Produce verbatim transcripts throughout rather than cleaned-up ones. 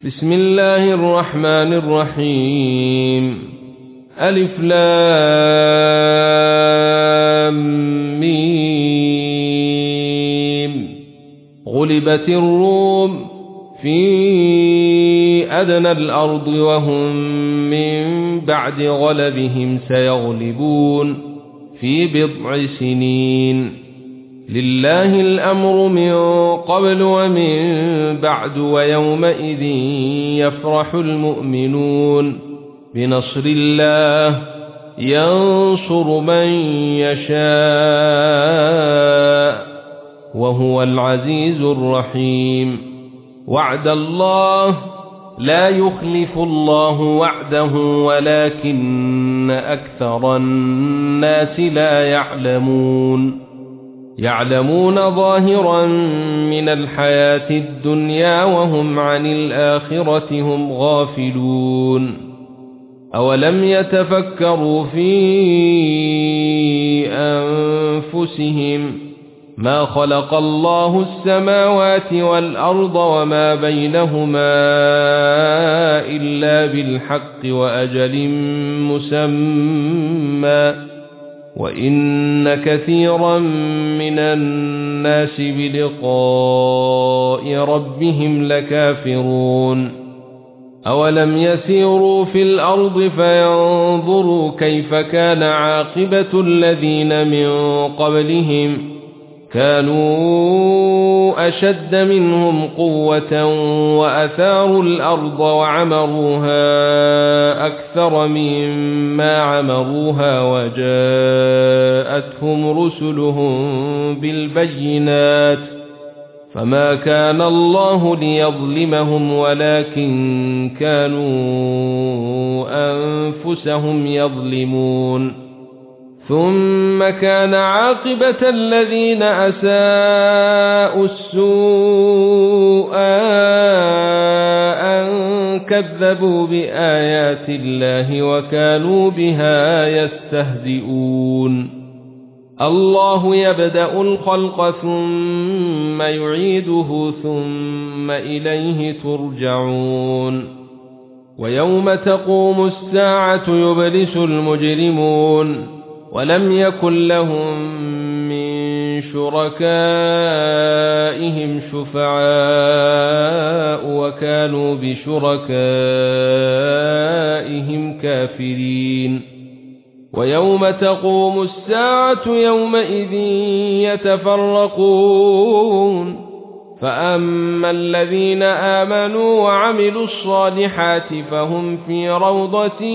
بسم الله الرحمن الرحيم. ألف لام ميم. غلبت الروم في أدنى الأرض وهم من بعد غلبهم سيغلبون في بضع سنين. لله الأمر من قبل ومن بعد ويومئذ يفرح المؤمنون بنصر الله ينصر من يشاء وهو العزيز الرحيم. وعد الله لا يخلف الله وعده ولكن أكثر الناس لا يعلمون. يعلمون ظاهرا من الحياة الدنيا وهم عن الآخرة هم غافلون. أولم يتفكروا في أنفسهم ما خلق الله السماوات والأرض وما بينهما إلا بالحق وأجل مسمى وإن كثيرا من الناس بلقاء ربهم لكافرون. أولم يسيروا في الأرض فينظروا كيف كان عاقبة الذين من قبلهم كانوا أشد منهم قوة وأثاروا الأرض وعمروها أكثر مما عمروها وجاءتهم رسلهم بالبينات فما كان الله ليظلمهم ولكن كانوا أنفسهم يظلمون. ثم كان عاقبة الذين أساءوا السوء أن كذبوا بآيات الله وكانوا بها يستهزئون. الله يبدأ الخلق ثم يعيده ثم إليه ترجعون. ويوم تقوم الساعة يبلس المجرمون ولم يكن لهم من شركائهم شفعاء وكانوا بشركائهم كافرين. ويوم تقوم الساعة يومئذ يتفرقون فأما الذين آمنوا وعملوا الصالحات فهم في روضة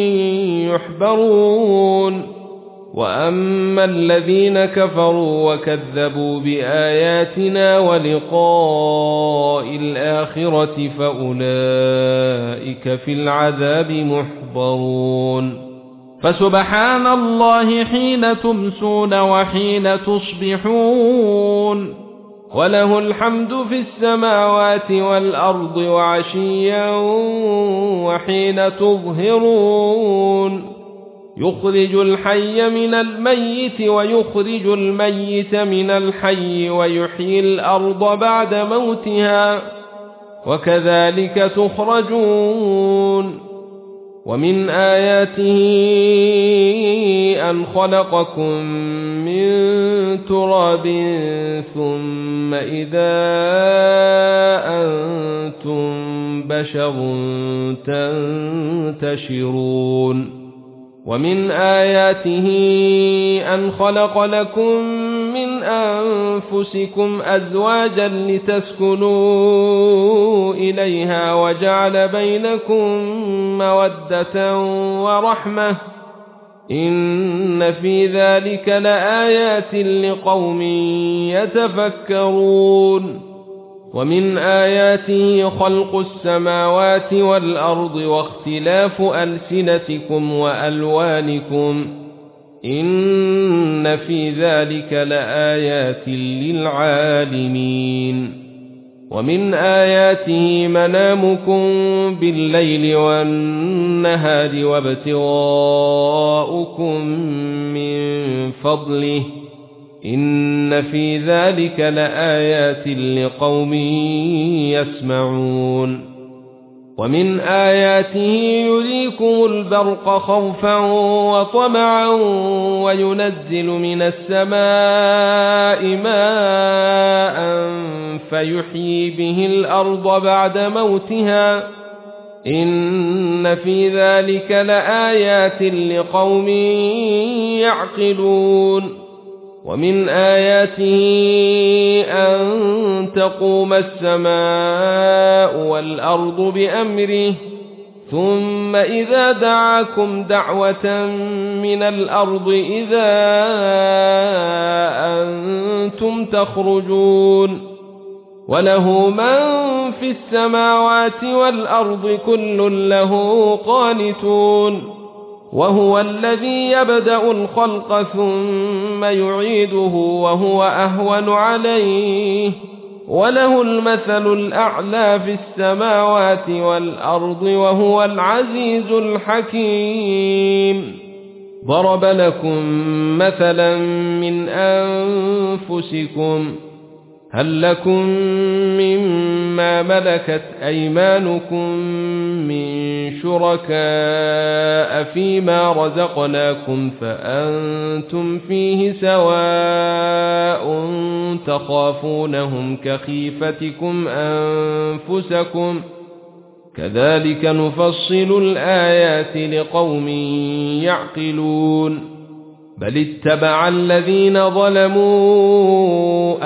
يحبرون وأما الذين كفروا وكذبوا بآياتنا ولقاء الآخرة فأولئك في العذاب محضرون. فسبحان الله حين تمسون وحين تصبحون وله الحمد في السماوات والأرض وعشيا وحين تظهرون. يخرج الحي من الميت ويخرج الميت من الحي ويحيي الأرض بعد موتها وكذلك تخرجون. ومن آياته أن خلقكم من تراب ثم إذا أنتم بشر تنتشرون. ومن آياته أن خلق لكم من أنفسكم أزواجا لتسكنوا إليها وجعل بينكم مودة ورحمة إن في ذلك لآيات لقوم يتفكرون. ومن آياته خلق السماوات والأرض واختلاف ألسنتكم وألوانكم إن في ذلك لآيات للعالمين. ومن آياته منامكم بالليل والنهار وابتغاؤكم من فضله إن في ذلك لآيات لقوم يسمعون. ومن آياته يريكم البرق خوفا وطمعا وينزل من السماء ماء فيحيي به الأرض بعد موتها إن في ذلك لآيات لقوم يعقلون ومن آياته أن تقوم السماء والأرض بأمره ثم إذا دعاكم دعوة من الأرض إذا أنتم تخرجون وله من في السماوات والأرض كل له قانتون وهو الذي يبدأ الخلق ثم يعيده وهو أهون عليه وله المثل الأعلى في السماوات والأرض وهو العزيز الحكيم ضرب لكم مثلا من أنفسكم هل لكم مما ملكت أيمانكم من شركاء فيما رزقناكم فأنتم فيه سواء تخافونهم كخيفتكم أنفسكم كذلك نفصل الآيات لقوم يعقلون بل اتبع الذين ظلموا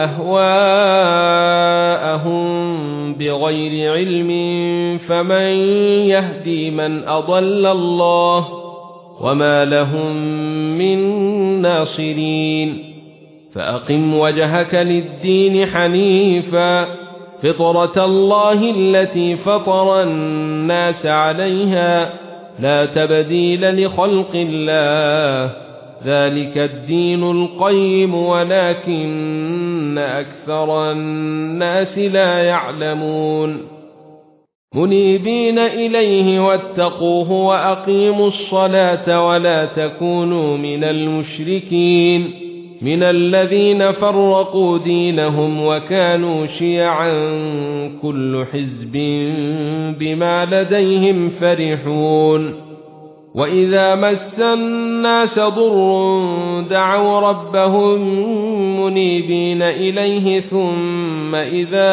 أهواءهم بغير علم فمن يهدي من أضل الله وما لهم من ناصرين فأقم وجهك للدين حنيفا فطرة الله التي فطر الناس عليها لا تبديل لخلق الله ذلك الدين القيم ولكن أكثر الناس لا يعلمون منيبين إليه واتقوه وأقيموا الصلاة ولا تكونوا من المشركين من الذين فرقوا دينهم وكانوا شيعا كل حزب بما لديهم فرحون وإذا مس الناس ضر دعوا ربهم منيبين إليه ثم إذا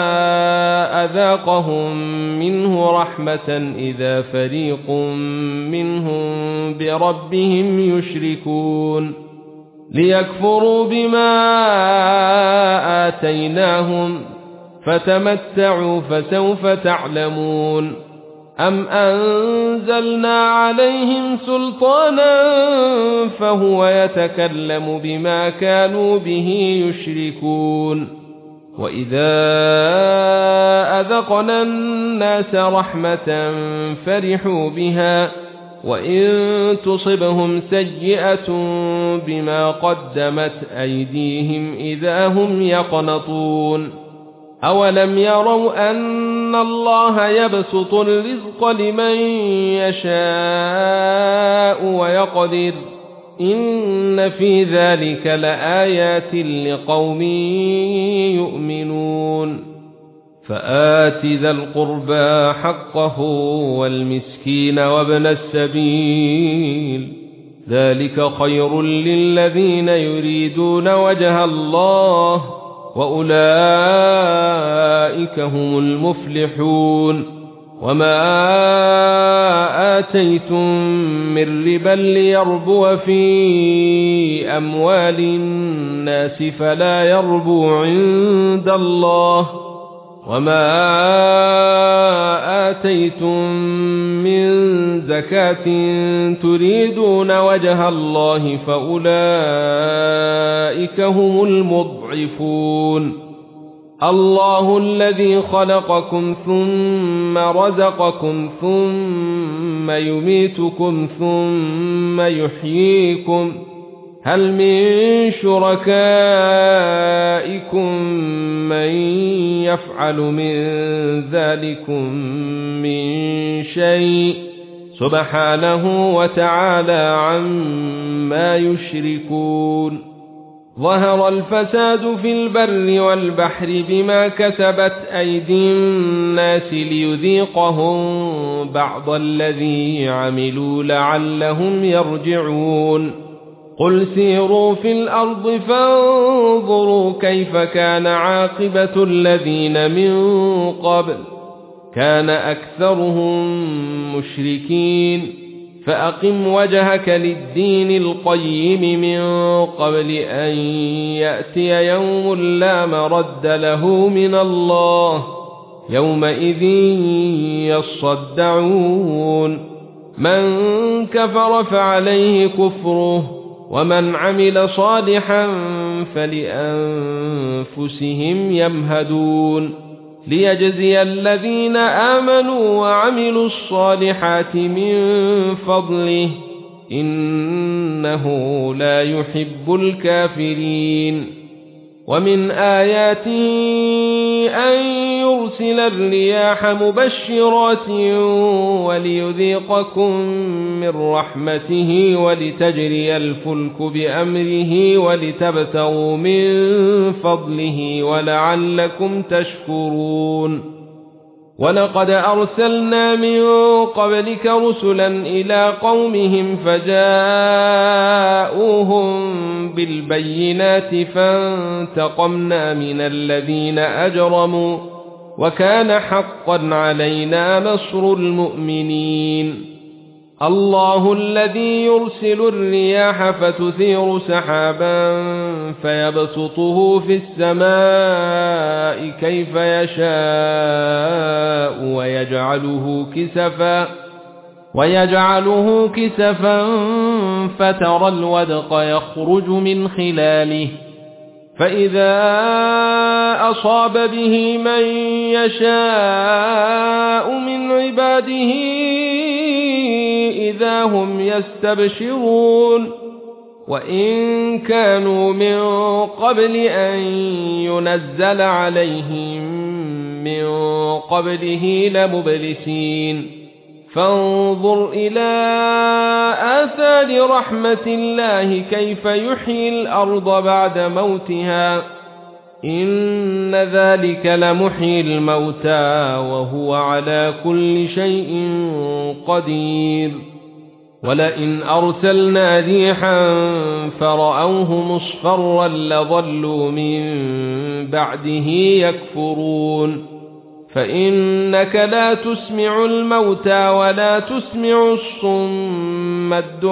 أذاقهم منه رحمة إذا فريق منهم بربهم يشركون ليكفروا بما آتيناهم فتمتعوا فسوف تعلمون أم أنزلنا عليهم سلطانا فهو يتكلم بما كانوا به يشركون وإذا أذقنا الناس رحمة فرحوا بها وإن تصبهم سيئة بما قدمت أيديهم إذا هم يقنطون أولم يروا أن الله يبسط الرزق لمن يشاء ويقدر إن في ذلك لآيات لقوم يؤمنون فآت ذا القربى حقه والمسكين وابن السبيل ذلك خير للذين يريدون وجه الله وأولئك هم المفلحون وما آتيتم من ربا ليربو في أموال الناس فلا يربو عند الله وما آتيتم من زكاة تريدون وجه الله فأولئك هم المضعفون الله الذي خلقكم ثم رزقكم ثم يميتكم ثم يحييكم هل من شركائكم من يفعل من ذلكم من شيء سبحانه وتعالى عما يشركون ظهر الفساد في البر والبحر بما كسبت أيدي الناس ليذيقهم بعض الذي عملوا لعلهم يرجعون قل سيروا في الأرض فانظروا كيف كان عاقبة الذين من قبل كان أكثرهم مشركين فأقم وجهك للدين القيم من قبل أن يأتي يوم لا مرد له من الله يومئذ يصدعون من كفر فعليه كفره ومن عمل صالحا فلأنفسهم يمهدون ليجزي الذين آمنوا وعملوا الصالحات من فضله إنه لا يحب الكافرين ومن آياته أن يرسل الرياح مبشرات وليذيقكم من رحمته ولتجري الفلك بأمره ولتبتغوا من فضله ولعلكم تشكرون ولقد أرسلنا من قبلك رسلا إلى قومهم فجاءوهم بالبينات فانتقمنا من الذين أجرموا وكان حقا علينا نصر المؤمنين الله الذي يرسل الرياح فتثير سحابا فيبسطه في السماء كيف يشاء ويجعله كسفا ويجعله كسفا فترى الودق يخرج من خلاله فإذا أصاب به من يشاء من عباده إذا هم يستبشرون وإن كانوا من قبل أن ينزل عليهم من قبله لمبلسين فانظر إلى آثار رحمة الله كيف يحيي الأرض بعد موتها إن ذلك لمحيي الموتى وهو على كل شيء قدير ولئن أرسلنا ريحا فرأوه مصفرا لظلوا من بعده يكفرون فإنك لا تسمع الموتى ولا تسمع الصم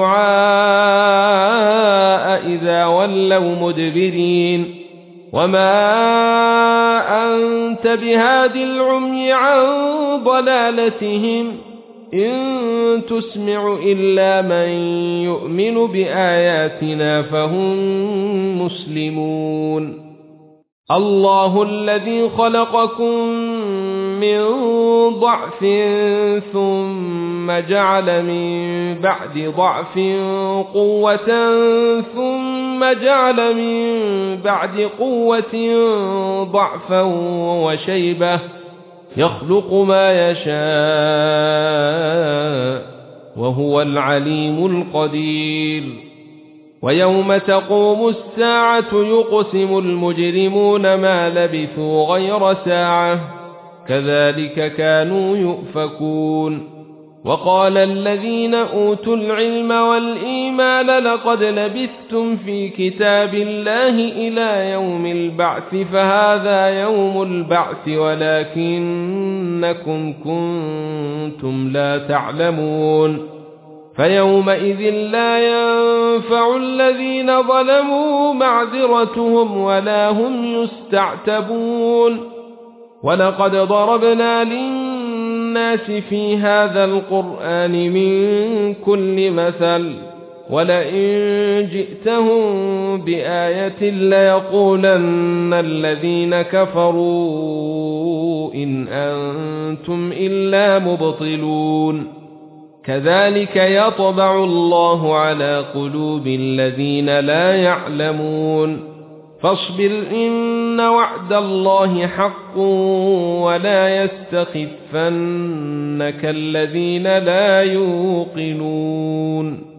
الدعاء إذا ولوا مدبرين وما أنت بهاد العمي عن ضلالتهم إن تسمع إلا من يؤمن بآياتنا فهم مسلمون الله الذي خلقكم من ضعف ثم جعل من بعد ضعف قوة ثم جعل من بعد قوة ضعفا وشيبة يخلق ما يشاء وهو العليم القدير ويوم تقوم الساعة يقسم المجرمون ما لبثوا غير ساعة كذلك كانوا يؤفكون وقال الذين أوتوا العلم والإيمان لقد لبثتم في كتاب الله إلى يوم البعث فهذا يوم البعث ولكنكم كنتم لا تعلمون فيومئذ لا ينفع الذين ظلموا معذرتهم ولا هم يستعتبون ولقد ضربنا للناس في هذا القرآن من كل مثل ولئن جئتهم بآية ليقولن الذين كفروا إن أنتم إلا مبطلون كذلك يطبع الله على قلوب الذين لا يعلمون فاصبر إن وعد الله حق ولا يستخفنك الذين لا يوقنون